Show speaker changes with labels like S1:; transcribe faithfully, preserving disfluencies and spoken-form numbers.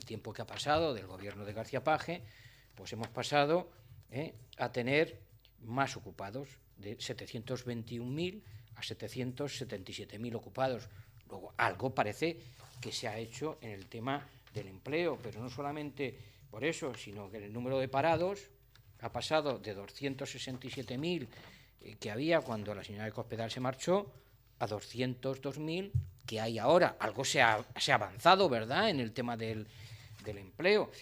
S1: tiempo que ha pasado del gobierno de García Page, pues hemos pasado eh, a tener más ocupados, de setecientos veintiún mil a setecientos setenta y siete mil ocupados. Luego, algo parece que se ha hecho en el tema del empleo, pero no solamente por eso, sino que el número de parados ha pasado de doscientos sesenta y siete mil eh, que había cuando la señora de Cospedal se marchó a doscientos dos mil que hay ahora. Algo se ha, se ha avanzado, ¿verdad?, en el tema del, del empleo.